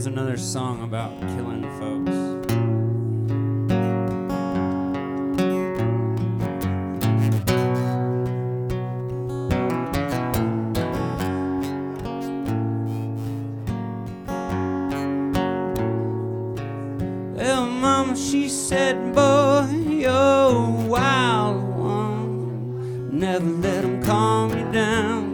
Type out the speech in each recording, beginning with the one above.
here's another song about killing folks. Well, Mama, she said, boy, you're a wild one. Never let them calm you down.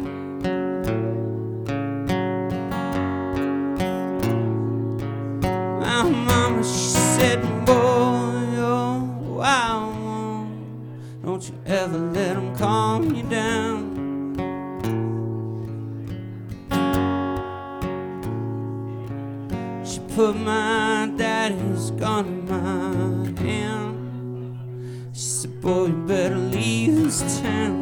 My Mama, she said, boy, you're a wild one. Don't you ever let them calm you down. She put my daddy's gun in my hand. She said, boy, you better leave this town.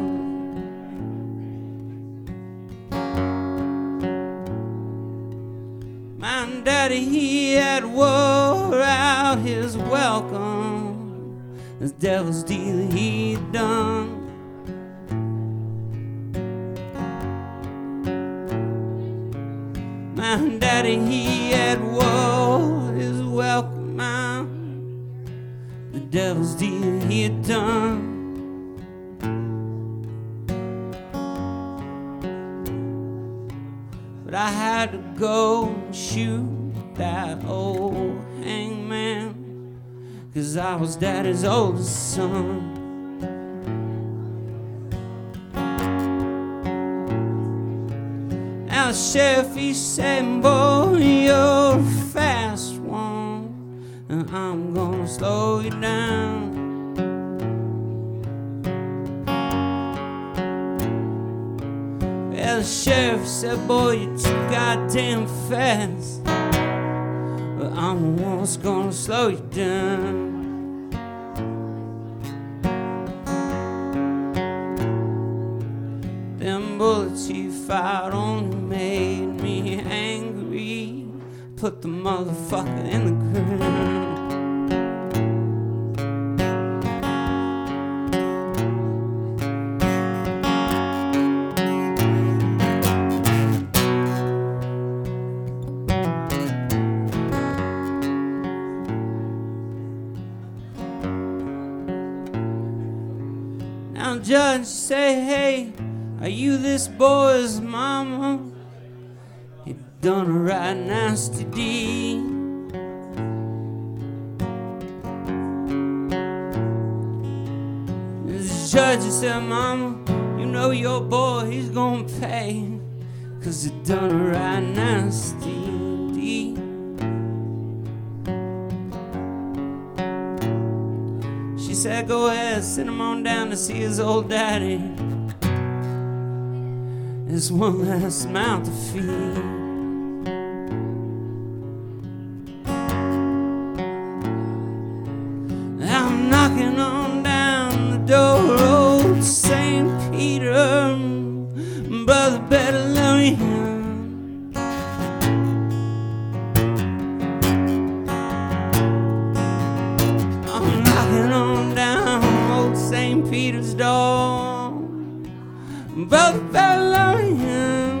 My daddy, he had wore out his welcome. This devil's deal he'd done. My daddy, he had wore his welcome out. The devil's deal he had done. But I had to go and shoot that old hangman, 'cause I was daddy's oldest son. Now the sheriff, he said, boy, you're a fast one, and I'm gonna slow you down. Well, the sheriff said, boy, you're too goddamn fast, but I'm the one that's gonna slow you down. Them bullets you fired only made me angry. Put the motherfucker in the ground. Now the judge say, hey, are you this boy's mama? You done a right nasty deed. The judge said, mama, you know your boy, he's gonna pay, 'cause he done a right nasty deed. She said, go ahead, send him on down to see his old daddy. There's one last mouth to feed. I'm knocking on down the door, old St. Peter. Brother, better let me in. I'm knocking on down old St. Peter's door. Brother, better let me in.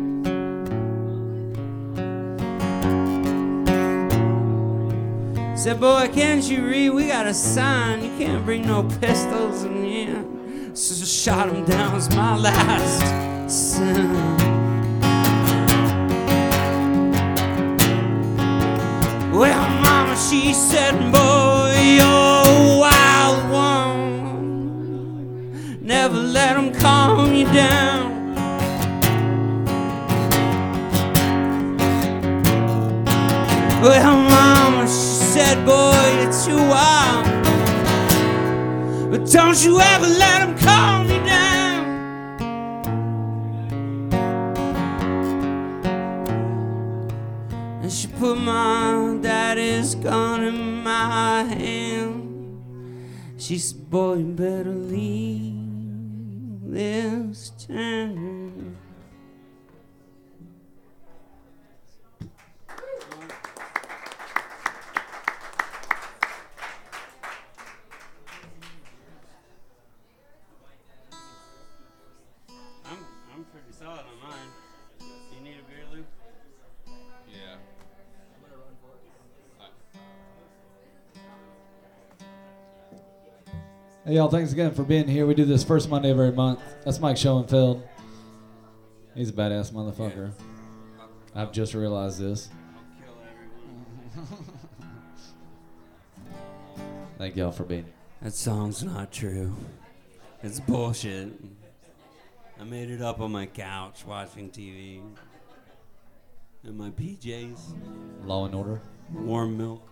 Said, boy, can't you read? We got a sign. You can't bring no pistols in here. So just shot him down was my last sin. Well, mama, she said, boy, you're a wild one. Never let them calm you down. Well, mama, she said, boy, you're too wild, but don't you ever let them calm you down. And she put my daddy's gun in my hand. She said, boy, you better leave this town. I'm pretty solid on mine. Do you need a beer, Lou? Yeah. Hey, y'all, thanks again for being here. We do this first Monday of every month. That's Mike Schoenfeld. He's a badass motherfucker. I've just realized this. Thank y'all for being here. That song's not true. It's bullshit. I made it up on my couch watching TV. In my PJs. Law and Order. Warm milk.